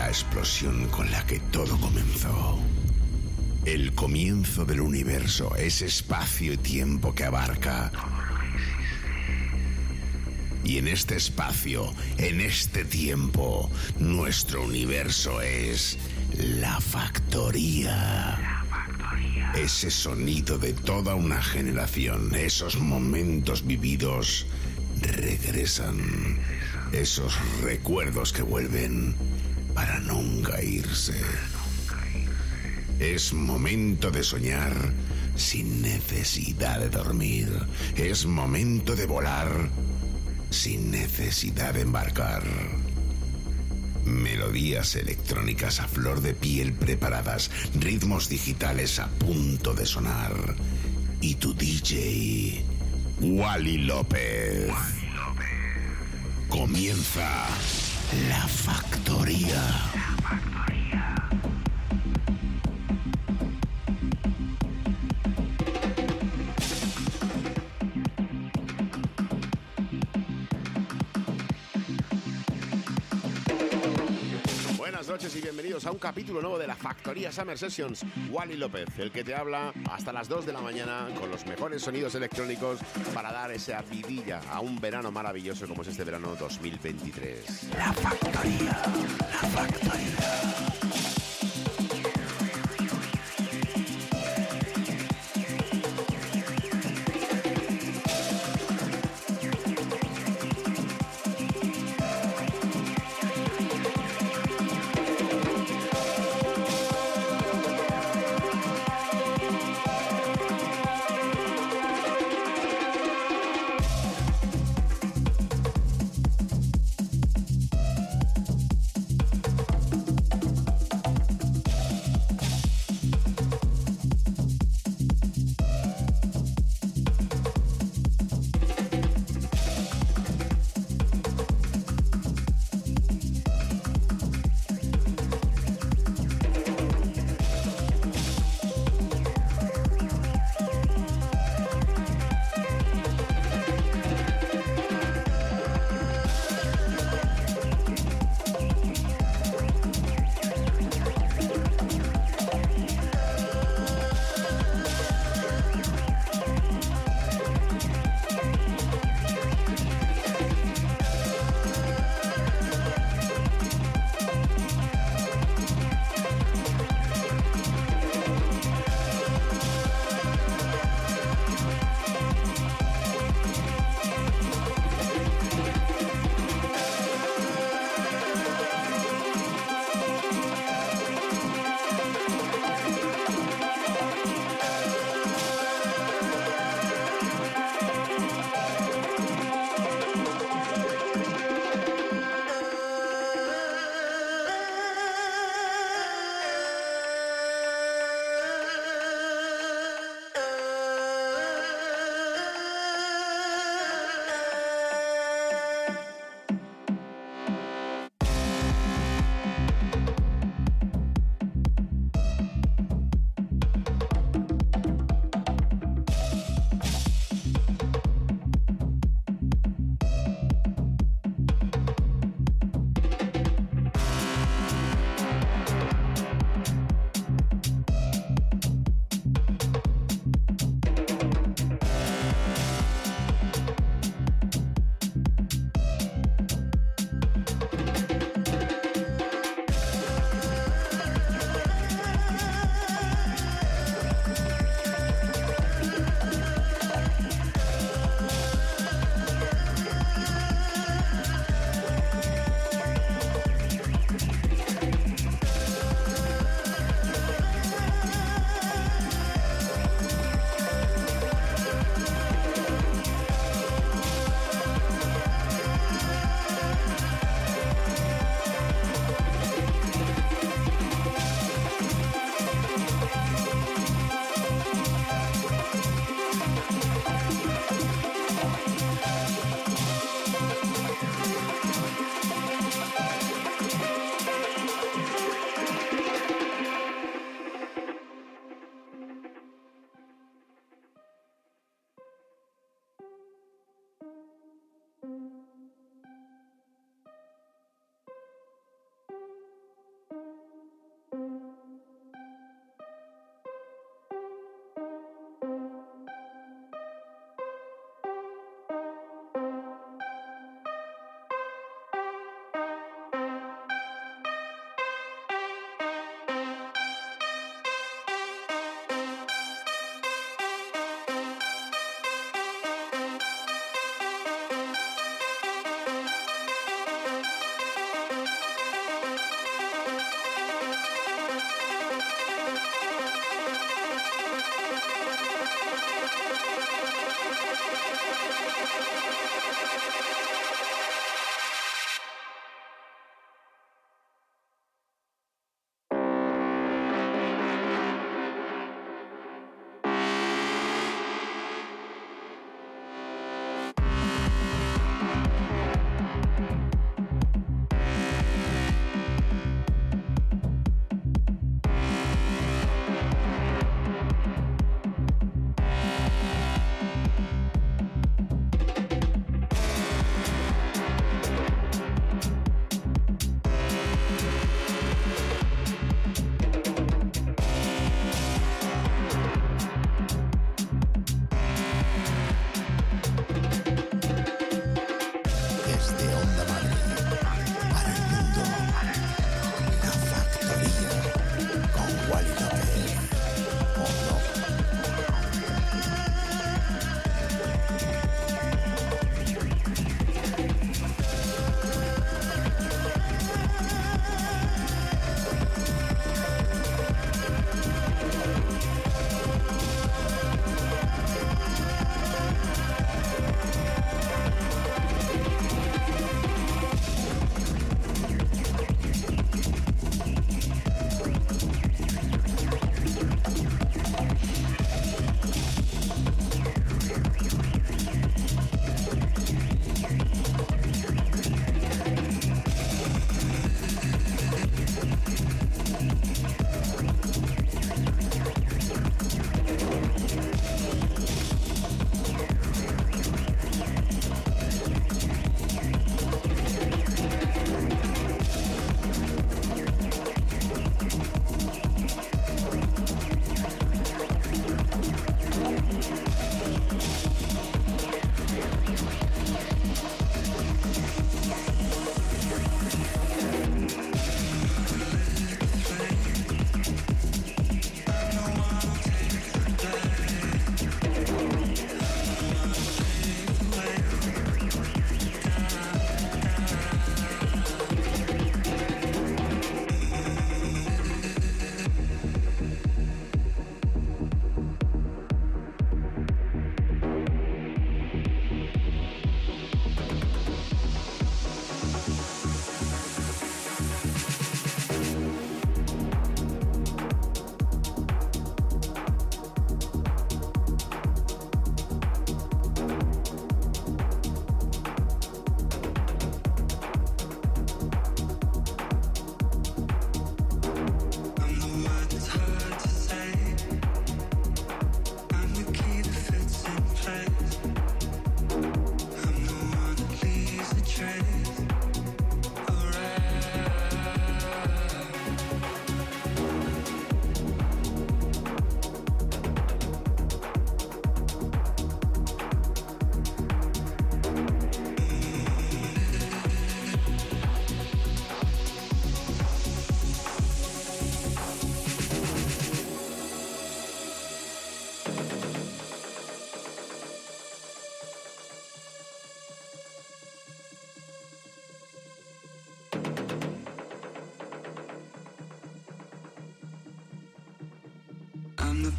la explosión con la que todo comenzó. El comienzo del universo, ese espacio y tiempo que abarca. Y en este espacio, en este tiempo, nuestro universo es la factoría. Ese sonido de toda una generación, esos momentos vividos regresan. Esos recuerdos que vuelven para nunca irse. Es momento de soñar sin necesidad de dormir. Es momento de volar sin necesidad de embarcar. Melodías electrónicas a flor de piel preparadas, ritmos digitales a punto de sonar. Y tu DJ, Wally López. Comienza La Factoría. Buenas noches y bienvenidos a un capítulo nuevo de La Factoría Summer Sessions. Wally López, el que te habla hasta las 2 de la mañana con los mejores sonidos electrónicos para dar esa vidilla a un verano maravilloso como es este verano 2023. La Factoría, La Factoría.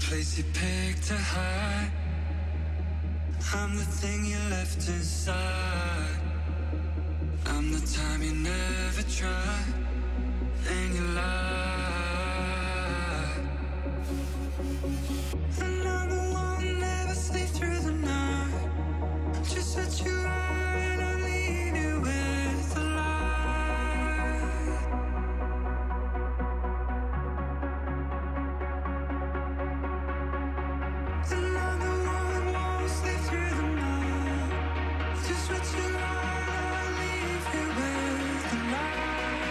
place you picked to hide. I'm the thing you left inside. I'm the time you never tried, and you lied. And I'm the one who never sleep through the night. Just what you are, and I leave you with the light. And I'm the one who won't sleep through the night. Just what you are, and I leave you with the light.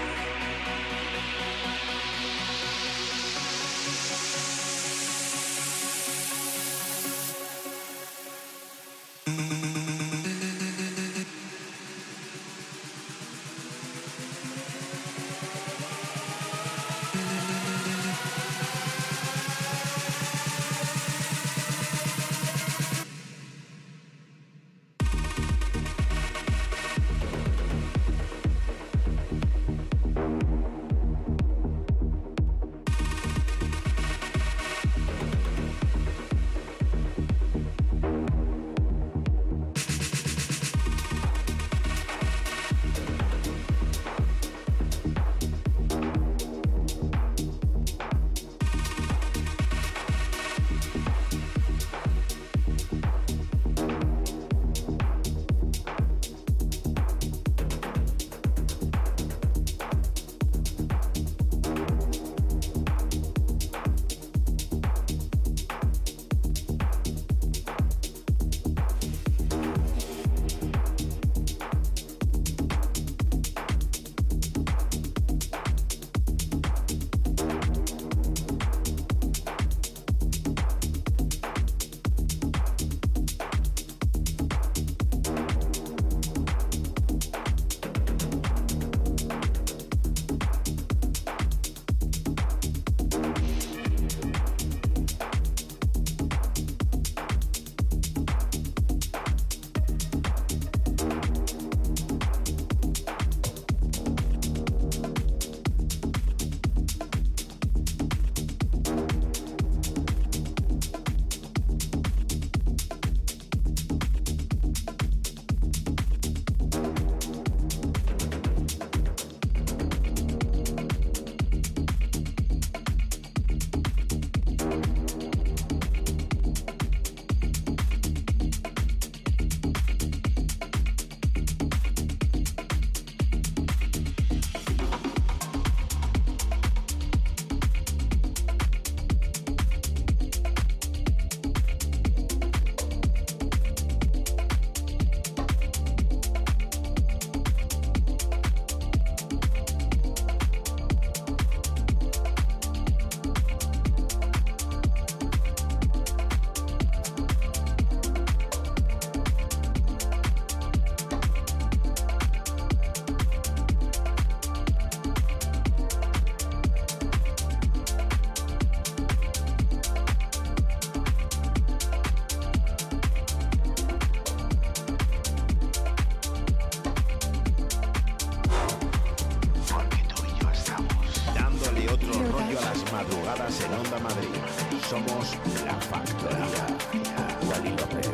madrugadas en Onda Madrid. Somos La Factoría. Wally López.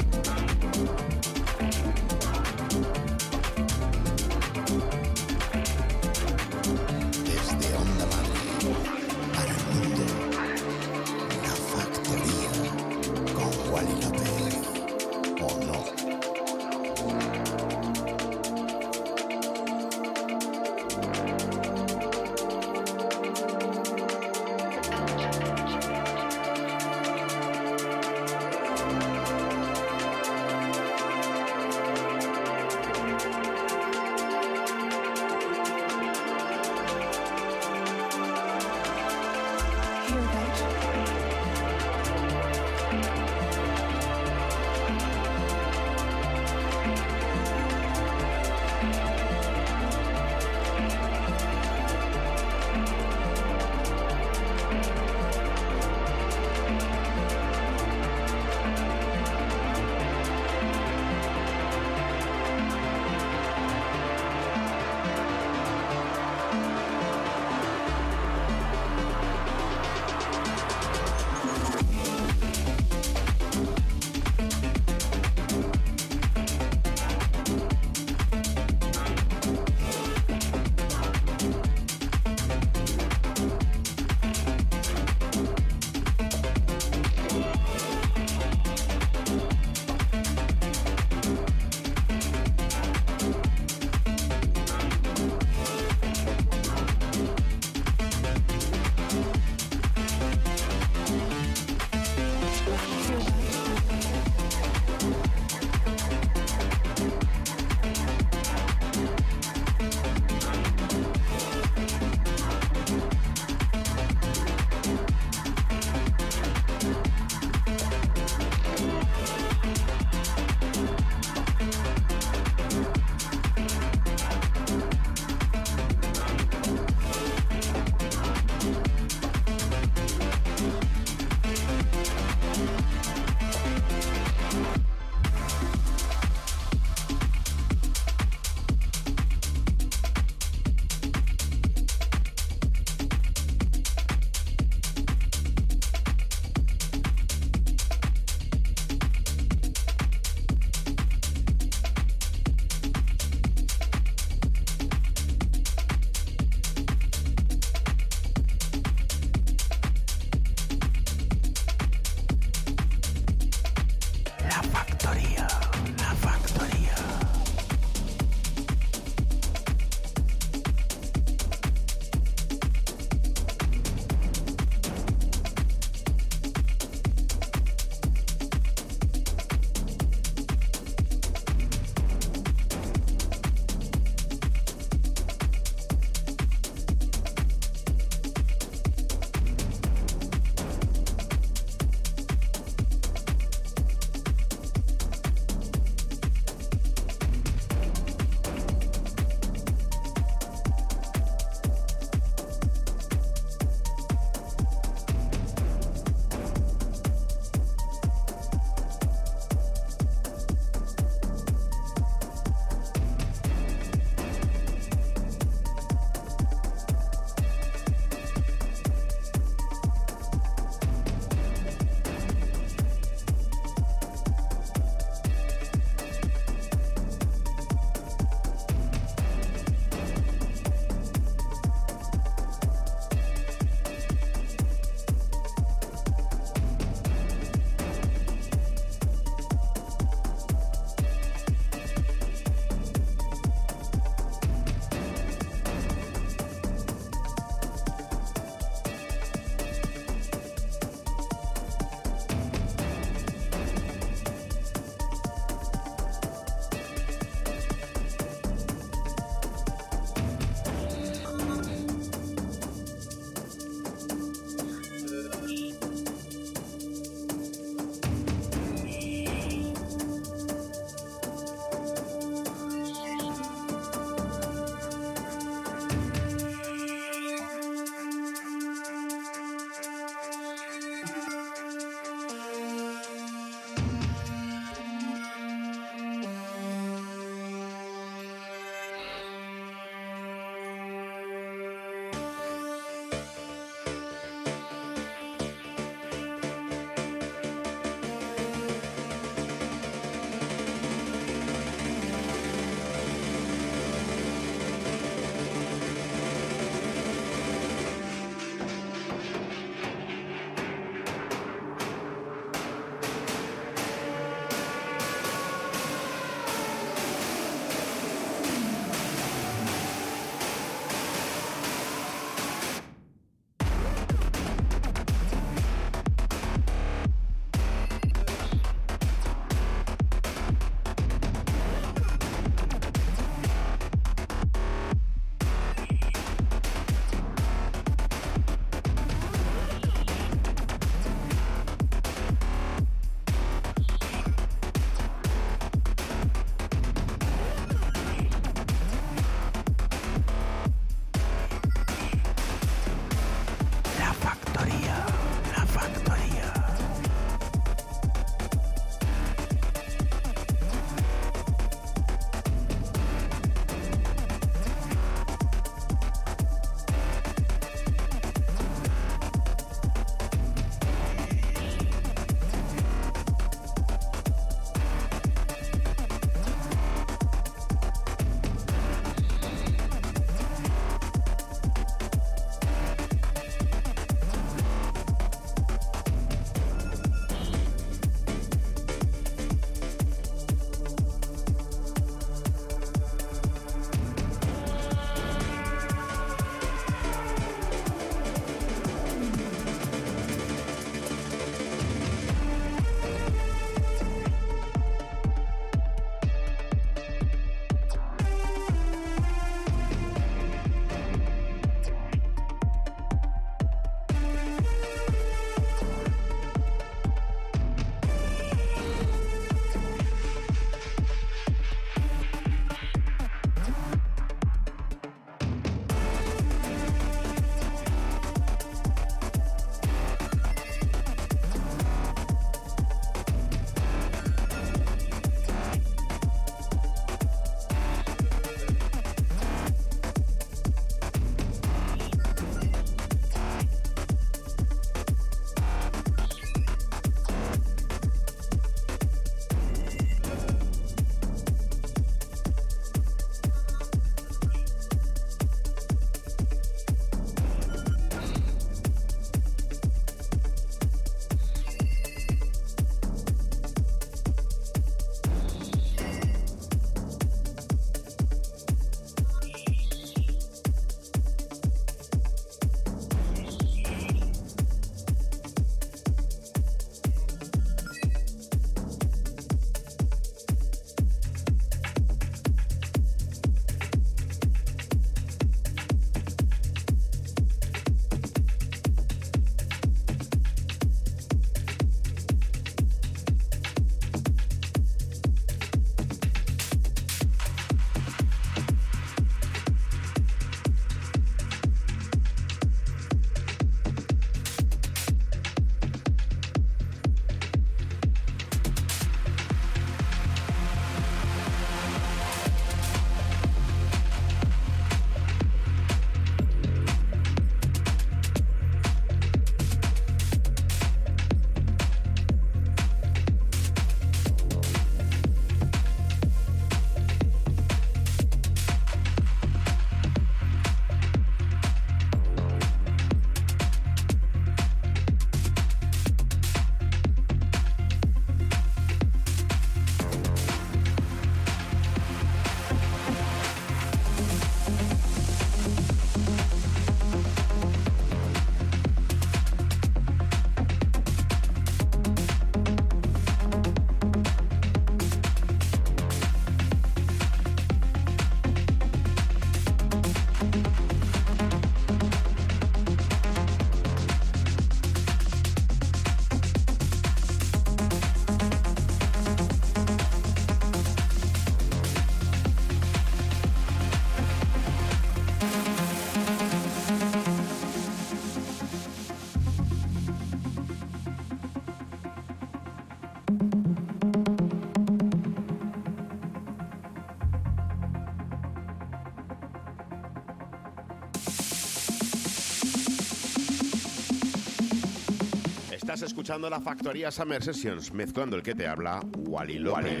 Estás escuchando la Factoría Summer Sessions, mezclando el que te habla, Wally López.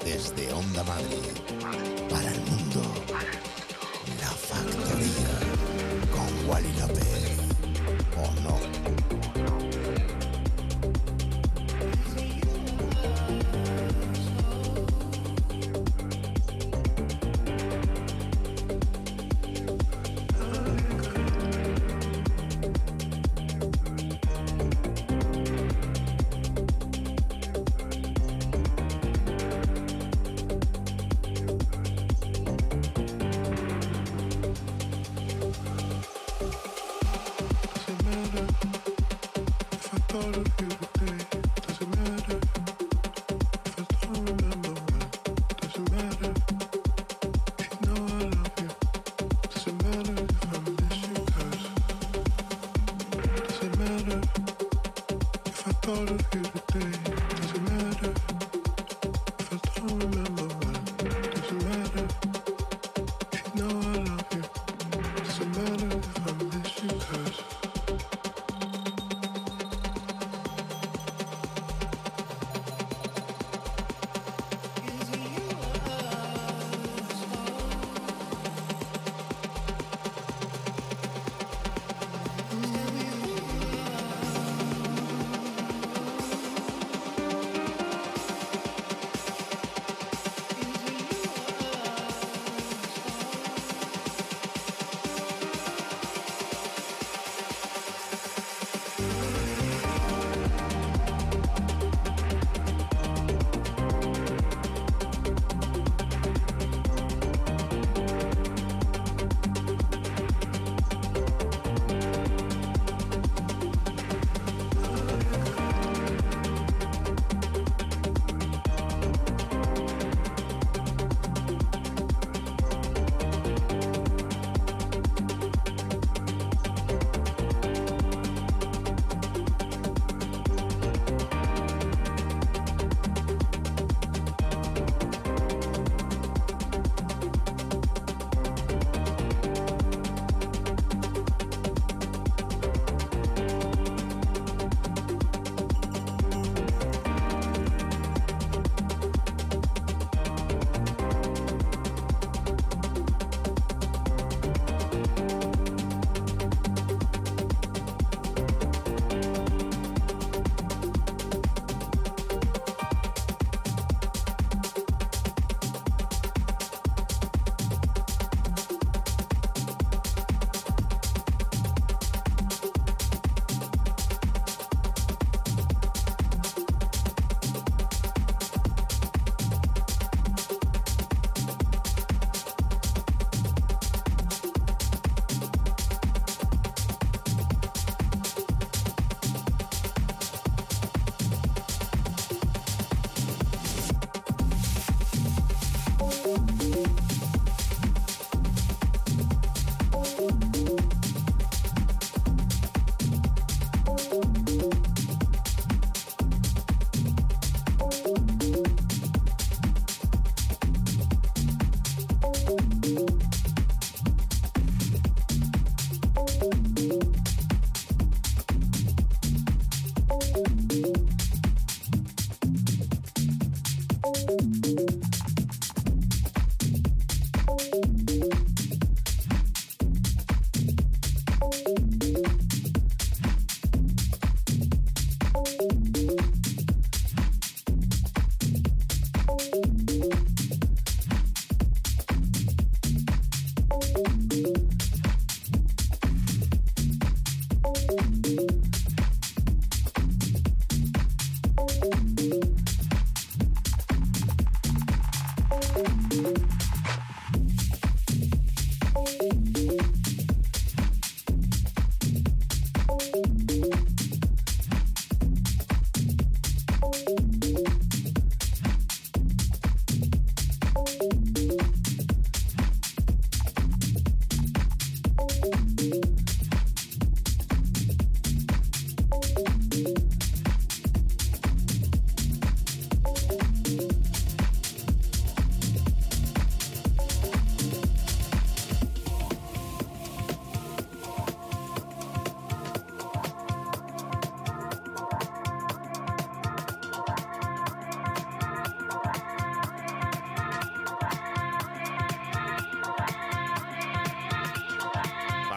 Desde Onda Madrid, para el mundo, La Factoría, con Wally López, ¿o no?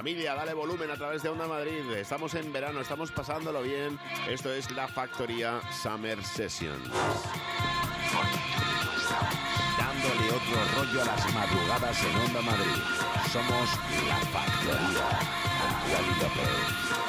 Familia, dale volumen a través de Onda Madrid. Estamos en verano, estamos pasándolo bien. Esto es La Factoría Summer Sessions. Dándole otro rollo a las madrugadas en Onda Madrid. Somos La Factoría. Con Wally López.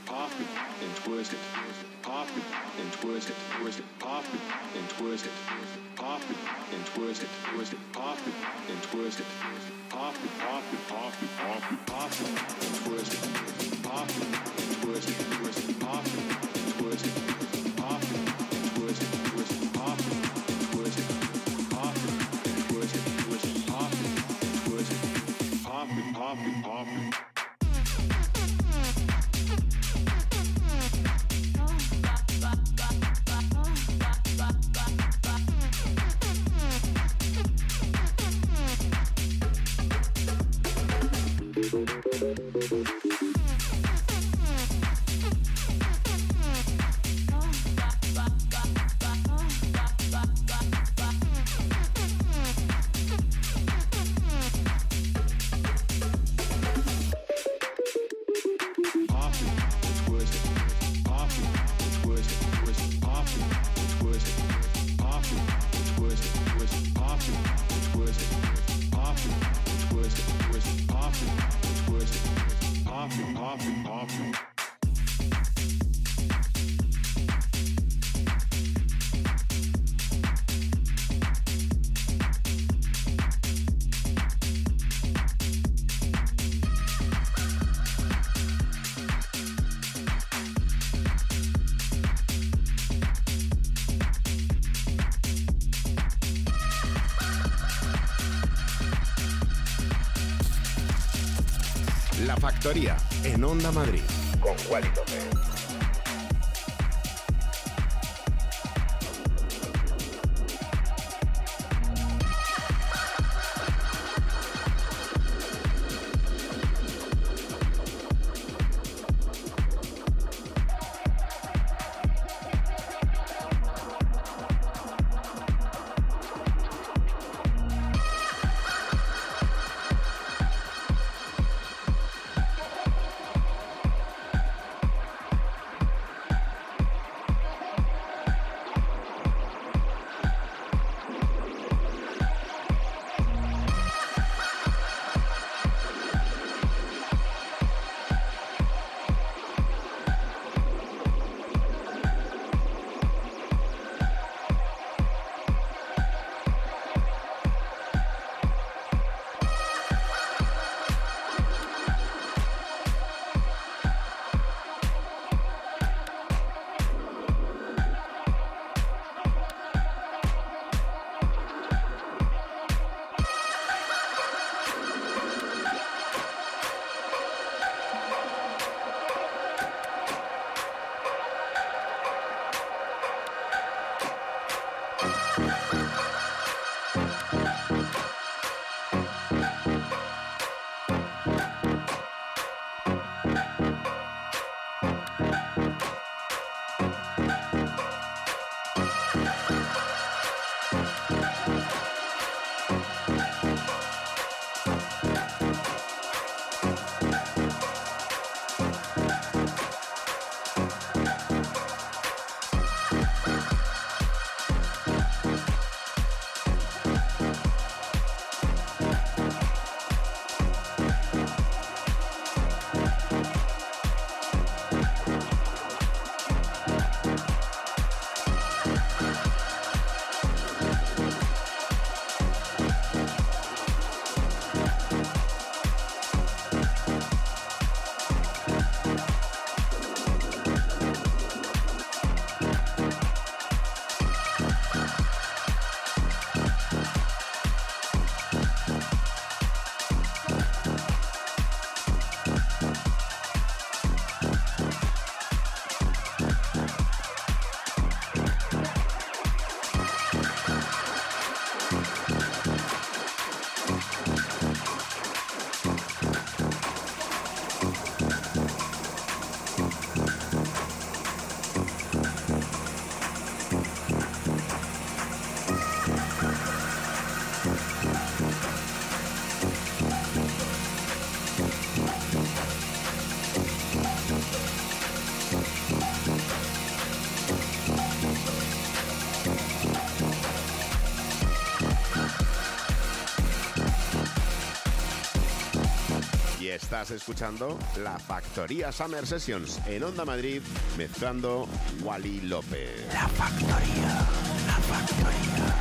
pop it and twist it, pop it and twist it, pop it and twist it, pop it and twist it, pop it and twist it, pop it, pop it, pop it, pop it, pop it and twist it, pop it and twist it, pop it and twist it, pop it and twist it, pop it and twist it, pop it and twist it, pop it and twist it, pop it, pop it, pop it. La Factoría, en Onda Madrid, con Wally López. Estás escuchando La Factoría Summer Sessions en Onda Madrid, mezclando Wally López. La Factoría, La Factoría.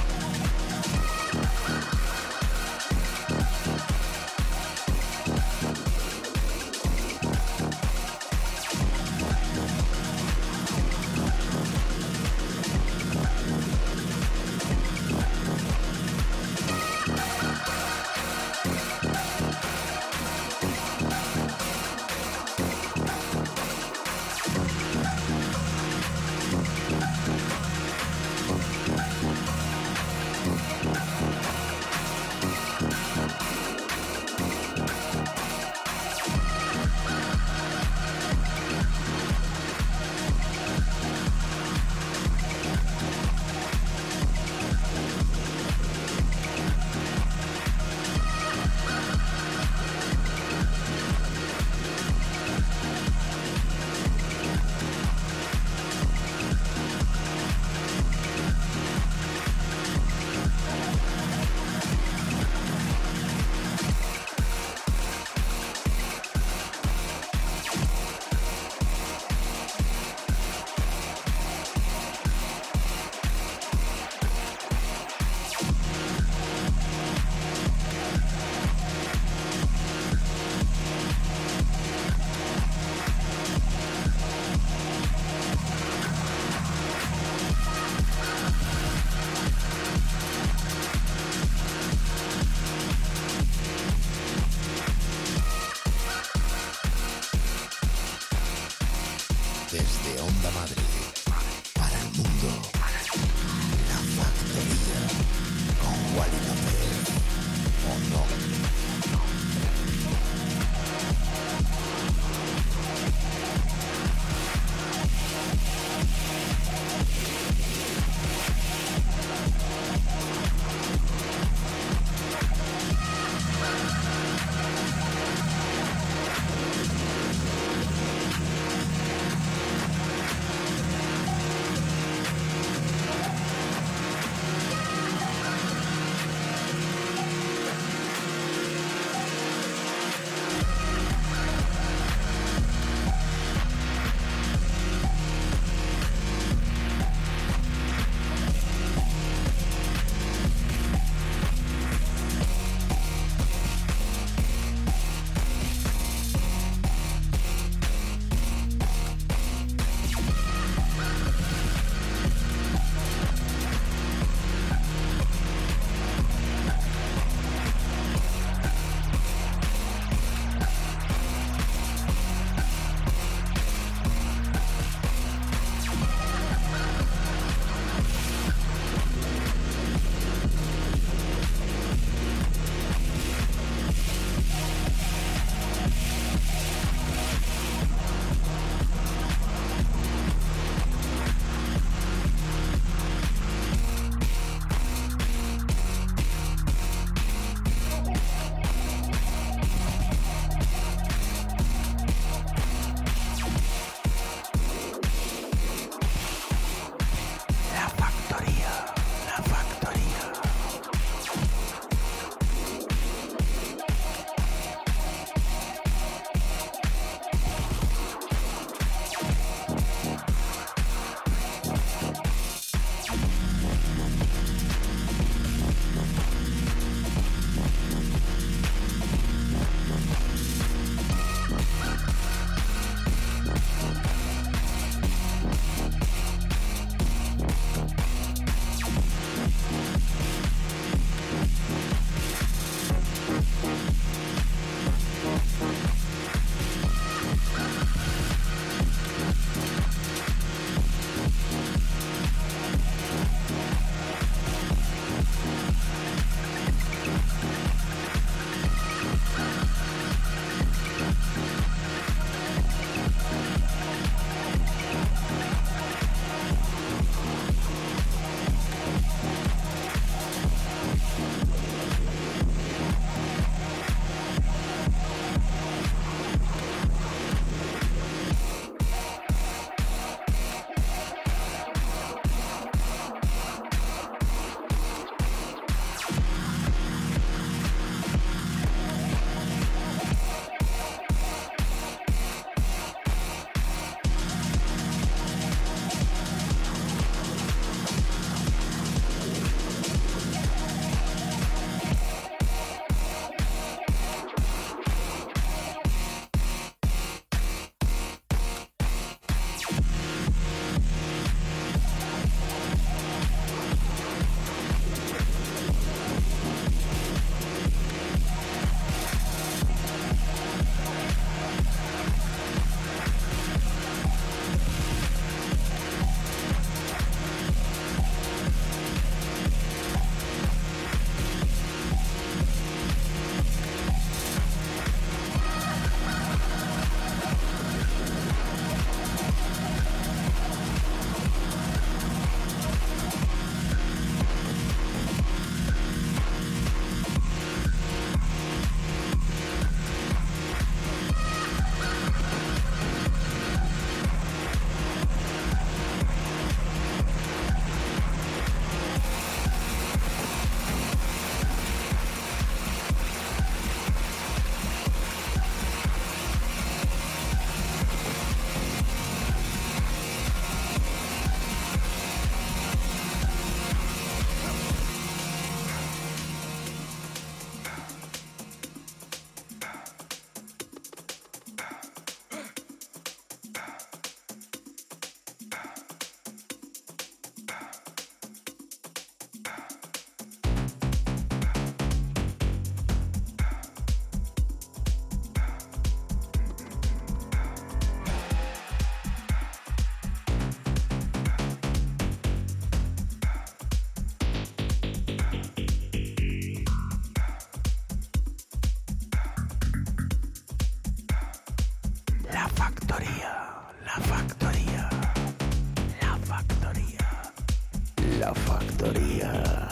Desde Onda Madrid, para el mundo, La Factoría, con Wally López, ¿o no? Factoría.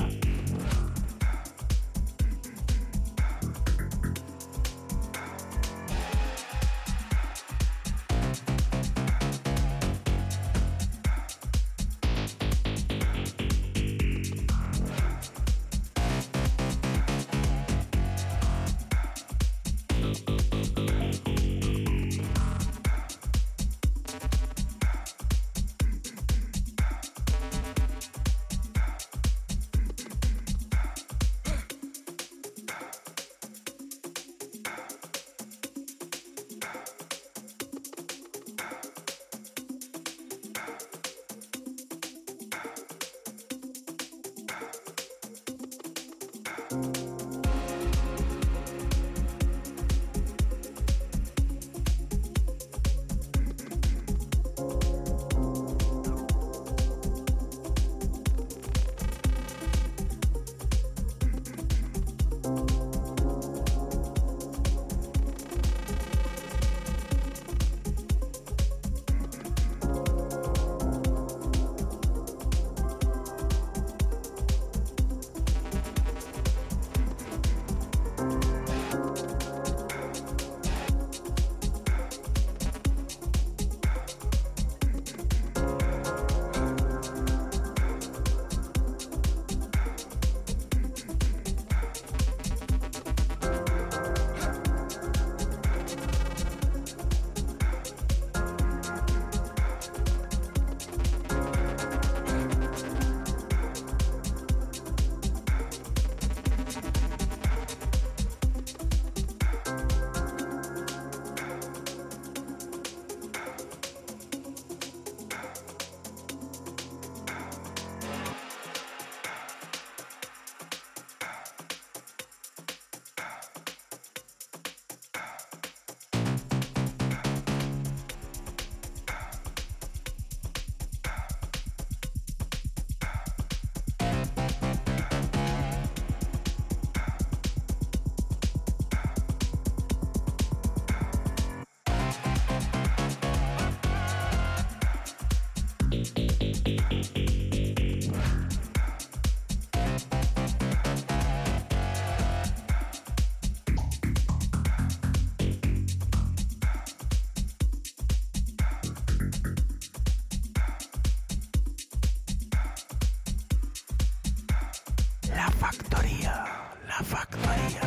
La Factoría.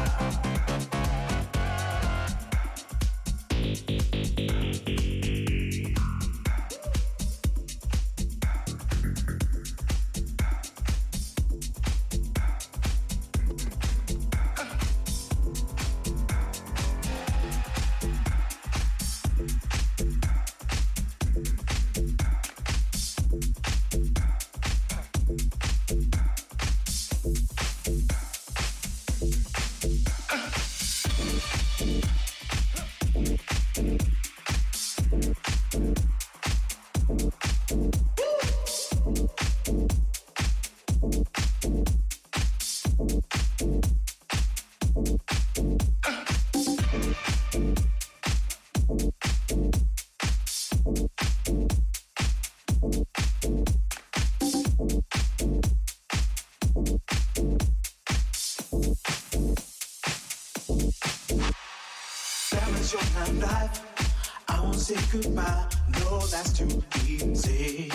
Goodbye, no, that's too easy.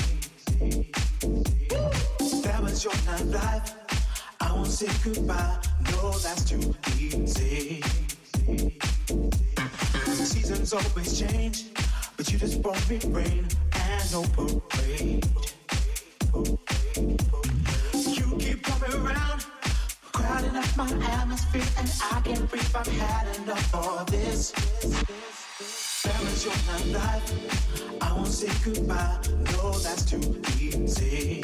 That was your night life. I won't say goodbye, no, that's too easy. Seasons always change, but you just brought me rain and no parade. You keep coming around, crowding up my atmosphere, and I can't breathe. I've had enough of this. That was your night life. I won't say goodbye. No, that's too easy.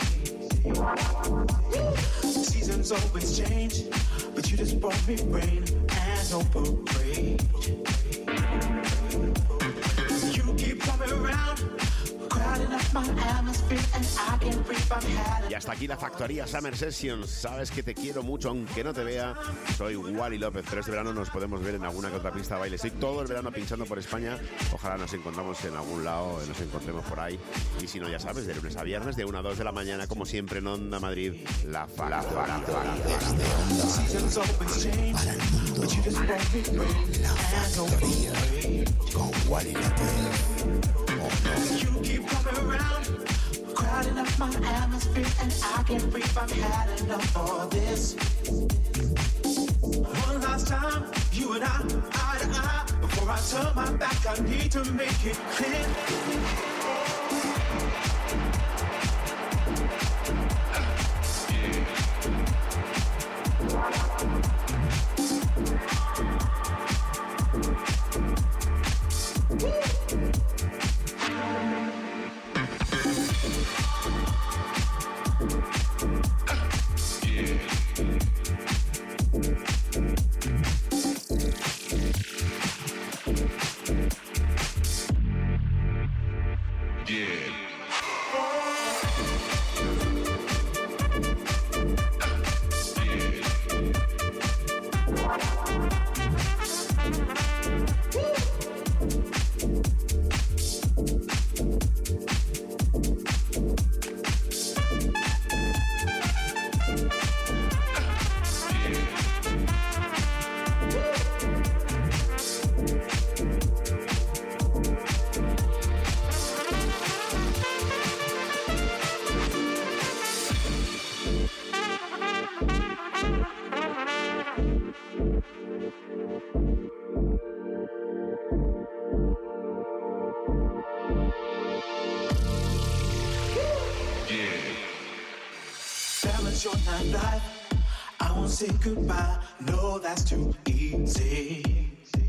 Seasons always change, but you just brought me rain and no parade. You keep coming around, crowding up Y hasta aquí la factoría Summer Sessions. Sabes que te quiero mucho, aunque no te vea. Soy Wally López, pero este verano nos podemos ver en alguna que otra pista de baile. Estoy todo el verano pinchando por España. Ojalá nos encontramos en algún lado, nos encontremos por ahí. Y si no, ya sabes, de lunes a viernes, de 1 a 2 de la mañana, como siempre, en Onda Madrid, la factoría. Con Wally López. You keep coming around, crowding up my atmosphere, and I can't breathe. I've had enough of this. One last time, you and I, eye to eye. Before I turn my back, I need to make it clear. Balance your nightlife. I won't say goodbye. No, that's too easy.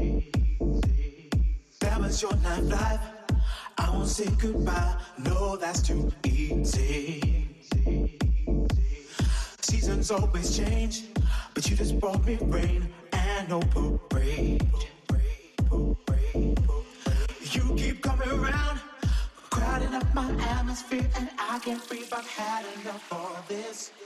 Balance your nightlife. I won't say goodbye. No, that's too easy. Seasons always change, but you just brought me rain and no parade. You keep coming around, crowding up my atmosphere, and I can't breathe. I've had enough of this.